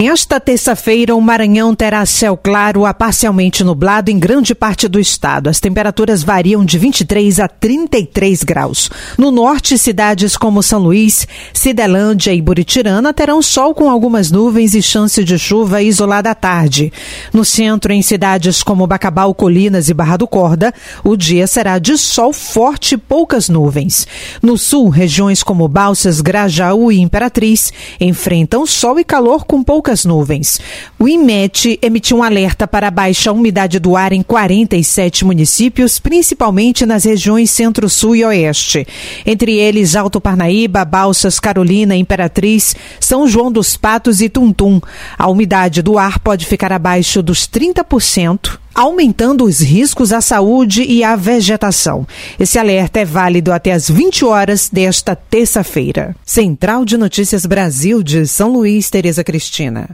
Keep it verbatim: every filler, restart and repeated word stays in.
Esta terça-feira, o Maranhão terá céu claro a parcialmente nublado em grande parte do estado. As temperaturas variam de vinte e três a trinta e três graus. No norte, cidades como São Luís, Cidelândia e Buritirana terão sol com algumas nuvens e chance de chuva isolada à tarde. No centro, em cidades como Bacabal, Colinas e Barra do Corda, o dia será de sol forte e poucas nuvens. No sul, regiões como Balsas, Grajaú e Imperatriz enfrentam sol e calor com poucas nuvens. O INMET emitiu um alerta para a baixa umidade do ar em quarenta e sete municípios, principalmente nas regiões centro-sul e oeste. Entre eles, Alto Parnaíba, Balsas, Carolina, Imperatriz, São João dos Patos e Tuntum. A umidade do ar pode ficar abaixo dos trinta por cento, aumentando os riscos à saúde e à vegetação. Esse alerta é válido até às vinte horas desta terça-feira. Central de Notícias Brasil de São Luís, Tereza Cristina.